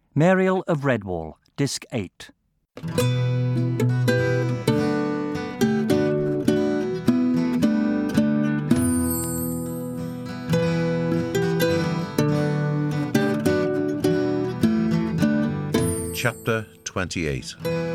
Mariel of Redwall, Disc 8. Chapter 28.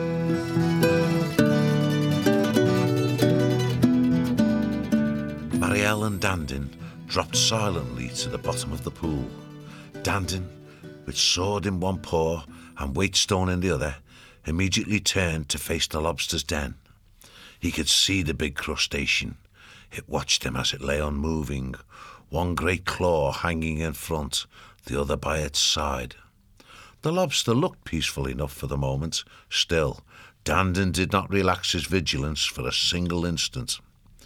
Mariel and Dandin dropped silently to the bottom of the pool. Dandin, with sword in one paw and Waitstone in the other, immediately turned to face the lobster's den. He could see the big crustacean. It watched him as it lay unmoving, one great claw hanging in front, the other by its side. The lobster looked peaceful enough for the moment. Still, Dandin did not relax his vigilance for a single instant.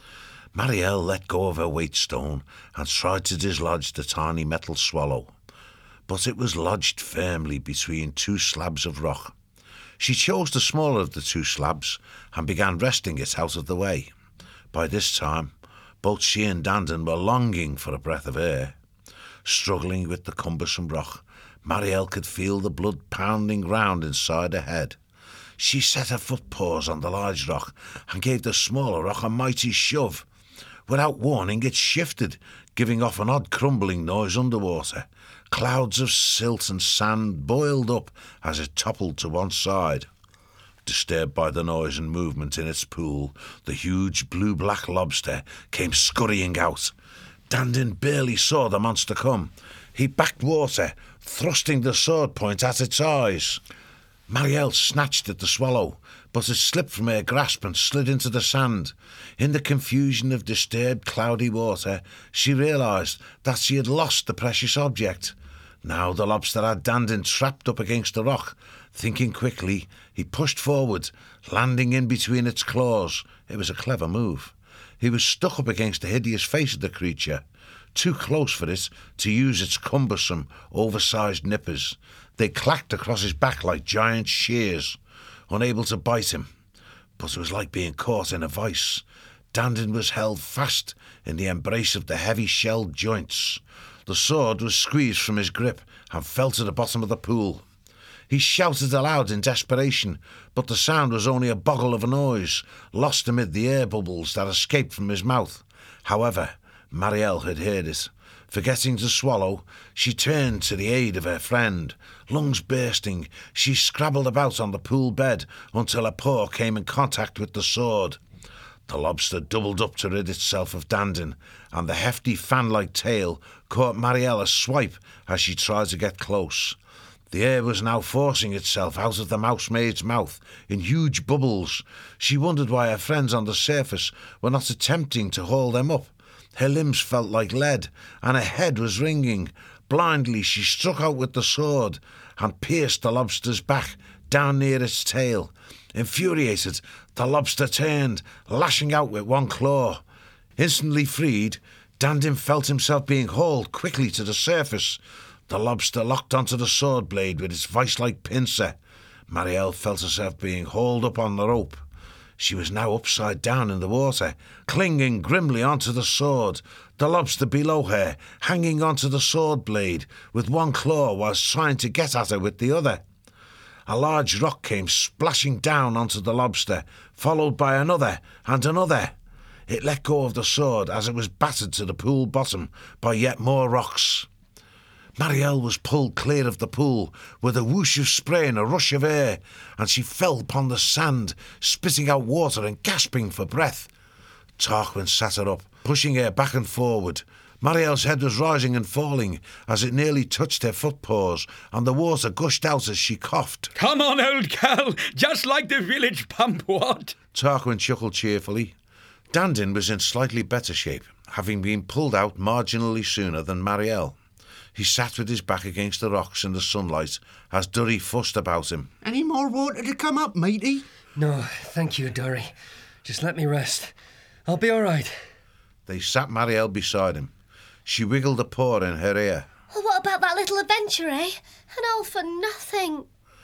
Mariel let go of her Waitstone and tried to dislodge the tiny metal swallow, but it was lodged firmly between two slabs of rock. She chose the smaller of the two slabs and began wresting it out of the way. By this time, both she and Dandin were longing for a breath of air. Struggling with the cumbersome rock, Mariel could feel the blood pounding round inside her head. She set her foot paws on the large rock and gave the smaller rock a mighty shove. Without warning, it shifted, giving off an odd crumbling noise underwater. Clouds of silt and sand boiled up as it toppled to one side. Disturbed by the noise and movement in its pool, the huge blue-black lobster came scurrying out. Dandin barely saw the monster come. He backed water, thrusting the sword point at its eyes. Mariel snatched at the swallow, but it slipped from her grasp and slid into the sand. In the confusion of disturbed, cloudy water, she realised that she had lost the precious object. Now the lobster had Dandin trapped up against the rock. Thinking quickly, he pushed forward, landing in between its claws. It was a clever move. He was stuck up against the hideous face of the creature, too close for it to use its cumbersome, oversized nippers. They clacked across his back like giant shears, unable to bite him. But it was like being caught in a vice. Dandin was held fast in the embrace of the heavy-shelled joints. The sword was squeezed from his grip and fell to the bottom of the pool. He shouted aloud in desperation, but the sound was only a boggle of a noise, lost amid the air bubbles that escaped from his mouth. However, Mariel had heard it. Forgetting to swallow, she turned to the aid of her friend. Lungs bursting, she scrabbled about on the pool bed until her paw came in contact with the sword. The lobster doubled up to rid itself of Dandin, and the hefty fan-like tail caught Mariel a swipe as she tried to get close. The air was now forcing itself out of the mousemaid's mouth in huge bubbles. She wondered why her friends on the surface were not attempting to haul them up. Her limbs felt like lead, and her head was ringing. Blindly, she struck out with the sword and pierced the lobster's back, down near its tail. Infuriated, the lobster turned, lashing out with one claw. Instantly freed, Dandin felt himself being hauled quickly to the surface. The lobster locked onto the sword blade with its vice-like pincer. Mariel felt herself being hauled up on the rope. She was now upside down in the water, clinging grimly onto the sword, the lobster below her, hanging onto the sword blade with one claw whilst trying to get at her with the other. A large rock came splashing down onto the lobster, followed by another and another. It let go of the sword as it was battered to the pool bottom by yet more rocks. Mariel was pulled clear of the pool with a whoosh of spray and a rush of air, and she fell upon the sand, spitting out water and gasping for breath. Tarquin sat her up, pushing her back and forward. Mariel's head was rising and falling as it nearly touched her footpaws, and the water gushed out as she coughed. "Come on, old girl, just like the village pump, what?" Tarquin chuckled cheerfully. Dandin was in slightly better shape, having been pulled out marginally sooner than Mariel. He sat with his back against the rocks in the sunlight as Durry fussed about him. "Any more water to come up, matey?" "No, thank you, Durry. Just let me rest. I'll be all right." They sat Mariel beside him. She wiggled a paw in her ear. Well, what about that little adventure, eh? And all for nothing.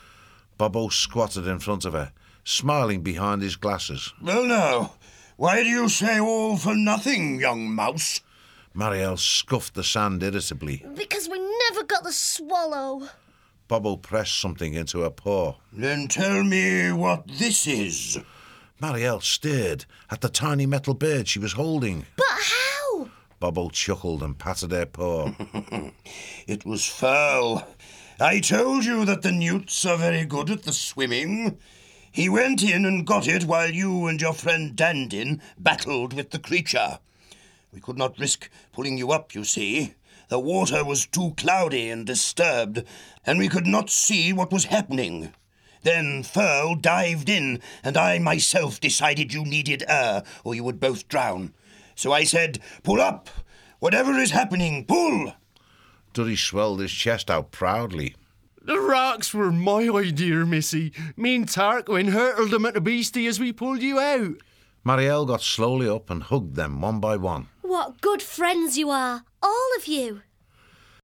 Bobo squatted in front of her, smiling behind his glasses. "Well, now, why do you say all for nothing, young mouse?" Mariel scuffed the sand irritably. Because we never got the swallow. Bobbo pressed something into her paw. Then tell me what this is. Marielle stared at the tiny metal bird she was holding. But how? Bobbo chuckled and patted her paw. It was foul. I told you that the newts are very good at the swimming. He went in and got it while you and your friend Dandin battled with the creature. We could not risk pulling you up, you see. The water was too cloudy and disturbed, and we could not see what was happening. Then Furl dived in, and I myself decided you needed air, or you would both drown. So I said, pull up! Whatever is happening, pull! Durry swelled his chest out proudly. The rocks were my idea, Missy. Me and Tarquin hurtled them at the beastie as we pulled you out. Marielle got slowly up and hugged them one by one. What good friends you are, all of you.